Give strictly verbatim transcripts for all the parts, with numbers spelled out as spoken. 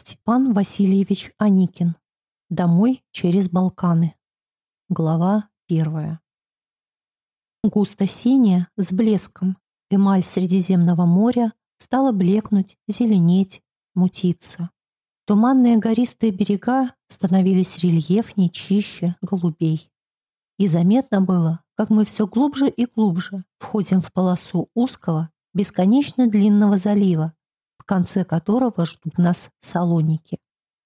Степан Васильевич Аникин. Домой через Балканы. Глава первая. Густо-синяя, с блеском, эмаль Средиземного моря стала блекнуть, зеленеть, мутиться. Туманные гористые берега становились рельефнее, чище, голубей. И заметно было, как мы все глубже и глубже входим в полосу узкого, бесконечно длинного залива, в конце которого ждут нас Салоники.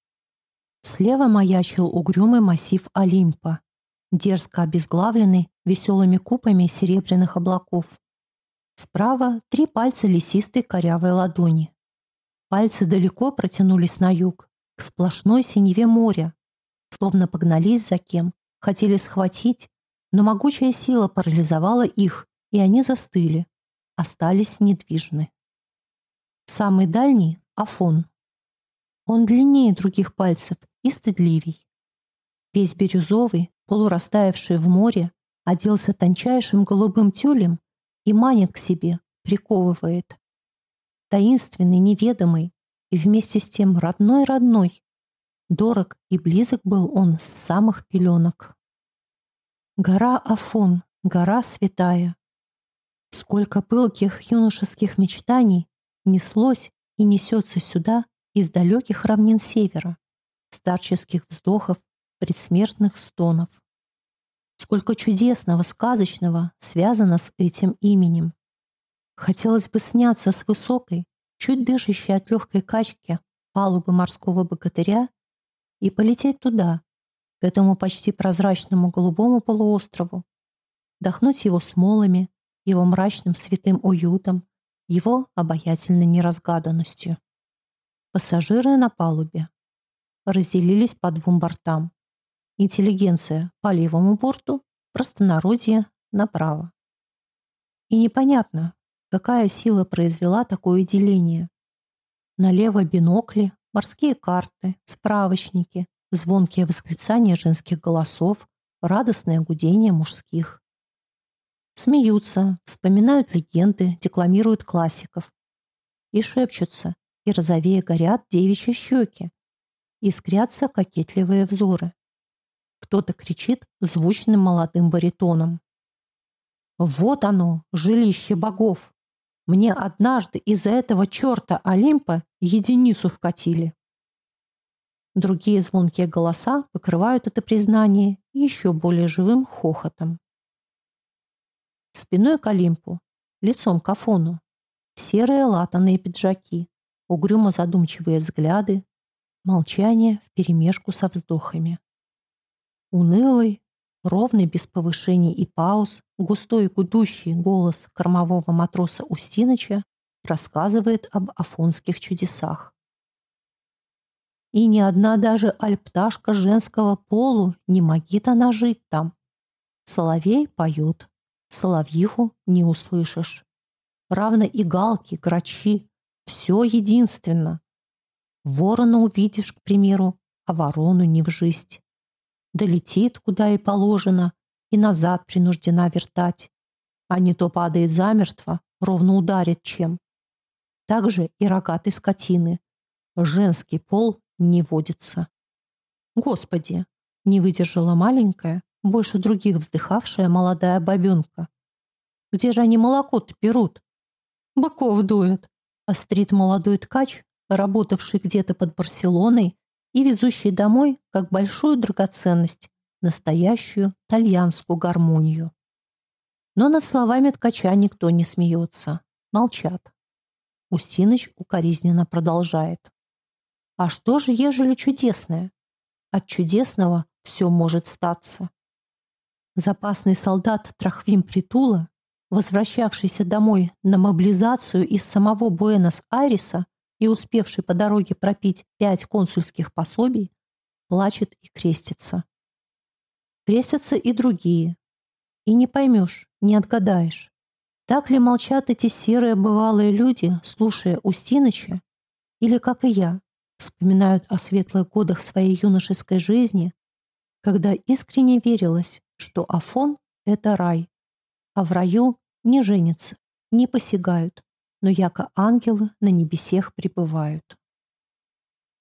Слева маячил угрюмый массив Олимпа, дерзко обезглавленный веселыми купами серебряных облаков. Справа три пальца лесистой корявой ладони. Пальцы далеко протянулись на юг, к сплошной синеве моря, словно погнались за кем, хотели схватить, но могучая сила парализовала их, и они застыли, остались недвижны. Самый дальний — Афон. Он длиннее других пальцев и стыдливей. Весь бирюзовый, полурастаявший в море, оделся тончайшим голубым тюлем и манит к себе, приковывает. Таинственный, неведомый и вместе с тем родной-родной. Дорог и близок был он с самых пеленок. Гора Афон, гора святая. Сколько пылких юношеских мечтаний неслось и несется сюда из далеких равнин севера, старческих вздохов, предсмертных стонов. Сколько чудесного, сказочного связано с этим именем. Хотелось бы сняться с высокой, чуть дышащей от легкой качки палубы морского богатыря и полететь туда, к этому почти прозрачному голубому полуострову, вдохнуть его смолами, его мрачным святым уютом, его обаятельной неразгаданностью. Пассажиры на палубе разделились по двум бортам. Интеллигенция по левому борту, простонародье направо. И непонятно, какая сила произвела такое деление. Налево бинокли, морские карты, справочники, звонкие восклицания женских голосов, радостное гудение мужских. Смеются, вспоминают легенды, декламируют классиков. И шепчутся, и розовее горят девичьи щеки, искрятся кокетливые взоры. Кто-то кричит звучным молодым баритоном. «Вот оно, жилище богов! Мне однажды из-за этого черта Олимпа единицу вкатили!» Другие звонкие голоса покрывают это признание еще более живым хохотом. Спиной к Олимпу, лицом к Афону, серые латаные пиджаки, угрюмо задумчивые взгляды, молчание вперемешку со вздохами. Унылый, ровный без повышений и пауз, густой и гудущий голос кормового матроса Устиныча рассказывает об афонских чудесах. И ни одна даже альпташка женского полу не могит она жить там. Соловей поет, соловьиху не услышишь. Равно и галки, грачи, все единственно. Ворона увидишь, к примеру, а ворону не в жизнь. Долетит, куда и положено, и назад принуждена вертать. А не то падает замертво, ровно ударит чем. Так же и рогатой скотины. Женский пол не водится. Господи, не выдержала маленькая, больше других вздыхавшая молодая бабенка. Где же они молоко-то берут? Быков дует, острит молодой ткач, работавший где-то под Барселоной и везущий домой, как большую драгоценность, настоящую тальянскую гармонию. Но над словами ткача никто не смеется. Молчат. Устиныч укоризненно продолжает. А что же, ежели чудесное? От чудесного все может статься. Запасный солдат Трохвим Притула, возвращавшийся домой на мобилизацию из самого Буэнос-Айреса и успевший по дороге пропить пять консульских пособий, плачет и крестится. Крестятся и другие. И не поймешь, не отгадаешь, так ли молчат эти серые бывалые люди, слушая Устиныча, или, как и я, вспоминают о светлых годах своей юношеской жизни, когда искренне верилось, что Афон — это рай, а в раю не женятся, не посягают, но яко ангелы на небесех пребывают.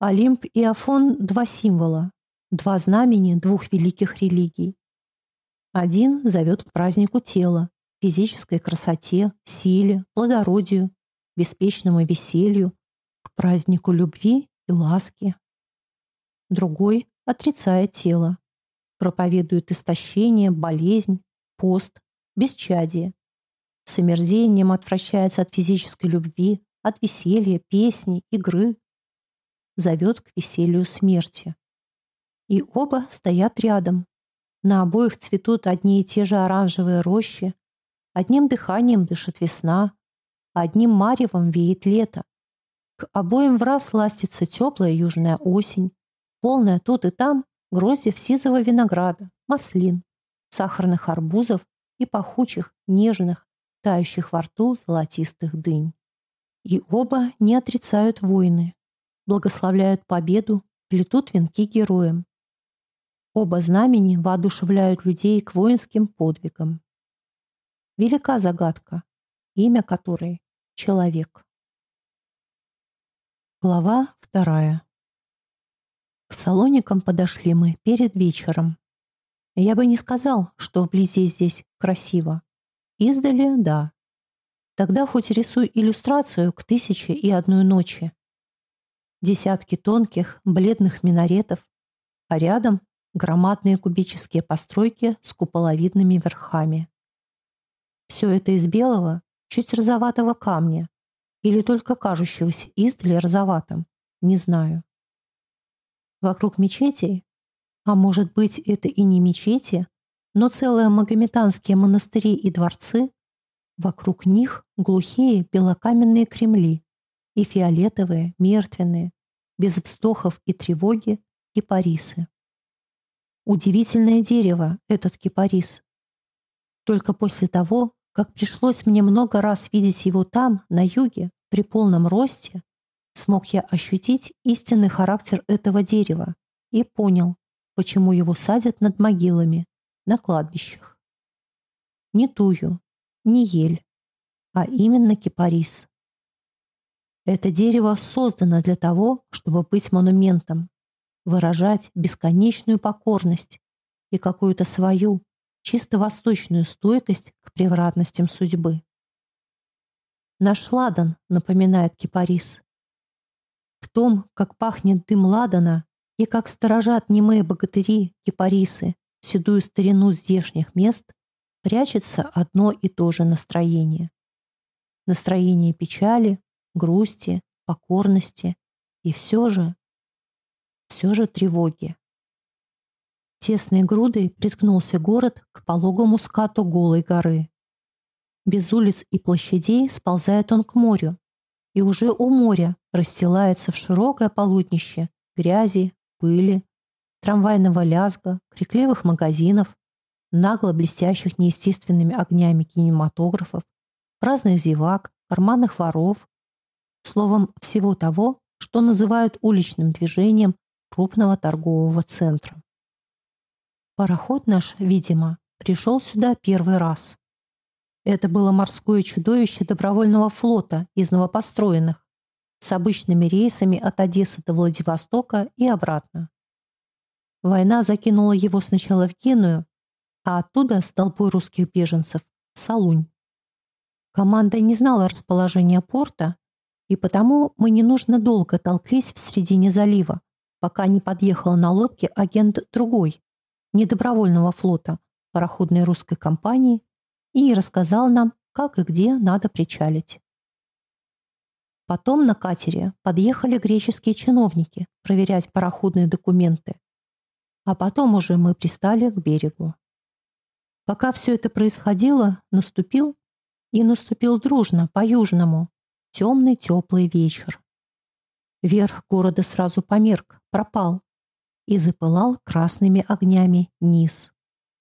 Олимп и Афон — два символа, два знамени двух великих религий. Один зовет к празднику тела, физической красоте, силе, плодородию, беспечному веселью, к празднику любви и ласки. Другой отрицает тело, проповедует истощение, болезнь, пост, бесчадие. С омерзением отвращается от физической любви, от веселья, песни, игры. Зовет к веселью смерти. И оба стоят рядом. На обоих цветут одни и те же оранжевые рощи. Одним дыханием дышит весна, одним маревом веет лето. К обоим враз ластится теплая южная осень, полная тут и там гроздьев сизого винограда, маслин, сахарных арбузов и пахучих, нежных, тающих во рту золотистых дынь. И оба не отрицают войны, благословляют победу, плетут венки героям. Оба знамени воодушевляют людей к воинским подвигам. Велика загадка, имя которой — человек. Глава вторая. К Салоникам подошли мы перед вечером. Я бы не сказал, что вблизи здесь красиво. Издали — да. Тогда хоть рисуй иллюстрацию к «Тысяче и одной ночи». Десятки тонких, бледных минаретов, а рядом громадные кубические постройки с куполовидными верхами. Все это из белого, чуть розоватого камня, или только кажущегося издали розоватым, не знаю. Вокруг мечетей, а может быть это и не мечети, но целые магометанские монастыри и дворцы, вокруг них глухие белокаменные кремли и фиолетовые, мертвенные, без вздохов и тревоги, кипарисы. Удивительное дерево этот кипарис. Только после того, как пришлось мне много раз видеть его там, на юге, при полном росте, смог я ощутить истинный характер этого дерева и понял, почему его садят над могилами, на кладбищах. Не тую, не ель, а именно кипарис. Это дерево создано для того, чтобы быть монументом, выражать бесконечную покорность и какую-то свою, чисто восточную стойкость к превратностям судьбы. Наш ладан напоминает кипарис. В том, как пахнет дым ладана и как сторожат немые богатыри, кипарисы, седую старину здешних мест, прячется одно и то же настроение. Настроение печали, грусти, покорности и все же, все же тревоги. Тесной грудой приткнулся город к пологому скату голой горы. Без улиц и площадей сползает он к морю, и уже у моря расстилается в широкое полотнище грязи, пыли, трамвайного лязга, крикливых магазинов, нагло блестящих неестественными огнями кинематографов, праздных зевак, карманных воров, словом, всего того, что называют уличным движением крупного торгового центра. Пароход наш, видимо, пришел сюда первый раз. Это было морское чудовище добровольного флота из новопостроенных, с обычными рейсами от Одессы до Владивостока и обратно. Война закинула его сначала в Геную, а оттуда с толпой русских беженцев в Солунь. Команда не знала расположения порта, и потому мы ненужно долго толклись в середине залива, пока не подъехал на лодке агент другой, недобровольного флота, пароходной русской компании, и не рассказал нам, как и где надо причалить. Потом на катере подъехали греческие чиновники проверять пароходные документы, а потом уже мы пристали к берегу. Пока все это происходило, наступил, и наступил дружно, по-южному, темный теплый вечер. Верх города сразу померк, пропал, и запылал красными огнями низ.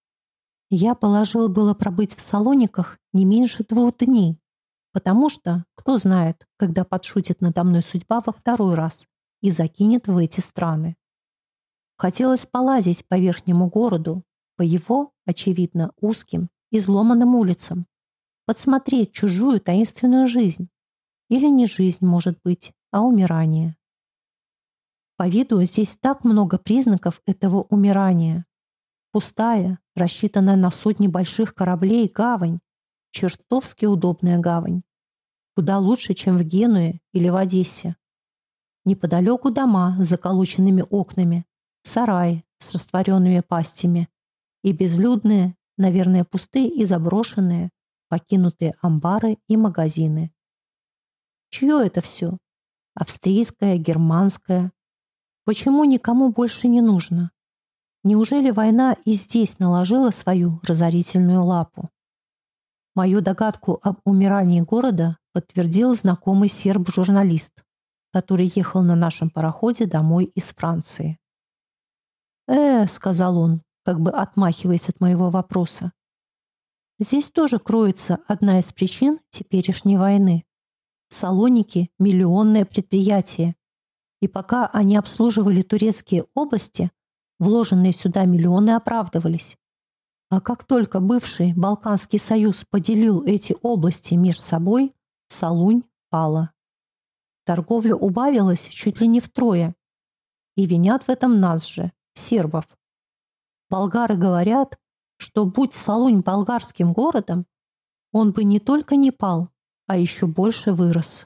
Я положил было пробыть в Салониках не меньше двух дней, потому что, кто знает, когда подшутит надо мной судьба во второй раз и закинет в эти страны. Хотелось полазить по верхнему городу, по его, очевидно, узким, изломанным улицам, подсмотреть чужую таинственную жизнь. Или не жизнь, может быть, а умирание. По виду здесь так много признаков этого умирания. Пустая, рассчитанная на сотни больших кораблей гавань. Чертовски удобная гавань. Куда лучше, чем в Генуе или в Одессе. Неподалеку дома с заколоченными окнами, сараи с растворенными пастями и безлюдные, наверное, пустые и заброшенные, покинутые амбары и магазины. Чье это все? Австрийское, германское? Почему никому больше не нужно? Неужели война и здесь наложила свою разорительную лапу? Мою догадку об умирании города подтвердил знакомый серб-журналист, который ехал на нашем пароходе домой из Франции. «Э, — сказал он, как бы отмахиваясь от моего вопроса, — здесь тоже кроется одна из причин теперешней войны. Салоники — миллионное предприятие, и пока они обслуживали турецкие области, вложенные сюда миллионы оправдывались. А как только бывший Балканский союз поделил эти области между собой, Солунь пала. Торговля убавилась чуть ли не втрое, и винят в этом нас же, сербов. Болгары говорят, что будь Солунь болгарским городом, он бы не только не пал, а еще больше вырос.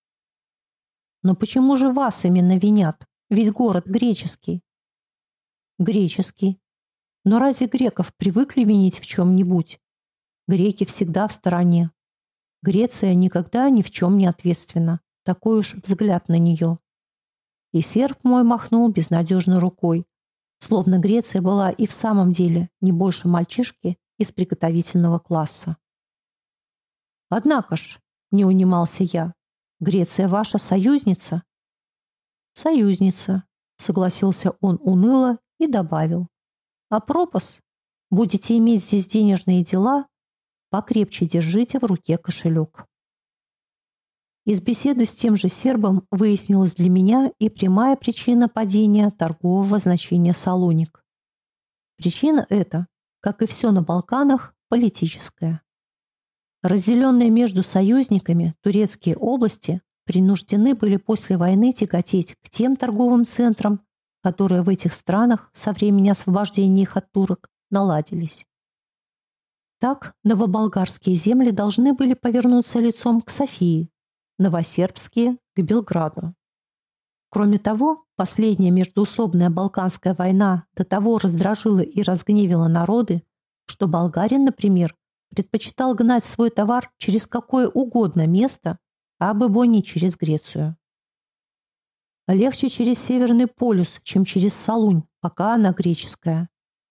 Но почему же вас именно винят? Ведь город греческий. Греческий. Но разве греков привыкли винить в чем-нибудь? Греки всегда в стороне. Греция никогда ни в чем не ответственна. Такой уж взгляд на нее. И серб мой махнул безнадежно рукой, словно Греция была и в самом деле не больше мальчишки из приготовительного класса. Однако ж, не унимался я, Греция ваша союзница? Союзница, согласился он уныло и добавил. А пропас, будете иметь здесь денежные дела, покрепче держите в руке кошелек. Из беседы с тем же сербом выяснилась для меня и прямая причина падения торгового значения Салоник. Причина эта, как и все на Балканах, политическая. Разделенные между союзниками турецкие области принуждены были после войны тяготеть к тем торговым центрам, которые в этих странах со времени освобождения их от турок наладились. Так новоболгарские земли должны были повернуться лицом к Софии, новосербские — к Белграду. Кроме того, последняя междоусобная Балканская война до того раздражила и разгневила народы, что болгарин, например, предпочитал гнать свой товар через какое угодно место, а бы не через Грецию. Легче через Северный полюс, чем через Солунь, пока она греческая.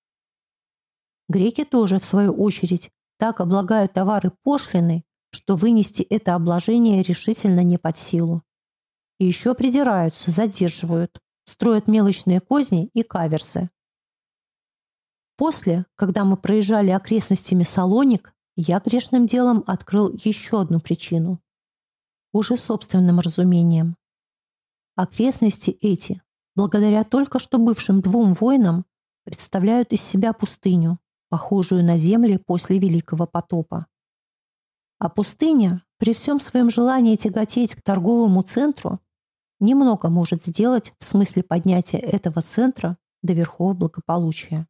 Греки тоже, в свою очередь, так облагают товары пошлиной, что вынести это обложение решительно не под силу. И еще придираются, задерживают, строят мелочные козни и каверсы. После, когда мы проезжали окрестностями Салоник, я грешным делом открыл еще одну причину. Уже собственным разумением. Окрестности эти, благодаря только что бывшим двум войнам, представляют из себя пустыню, похожую на земли после Великого потопа. А пустыня, при всем своем желании тяготеть к торговому центру, немного может сделать в смысле поднятия этого центра до верхов благополучия.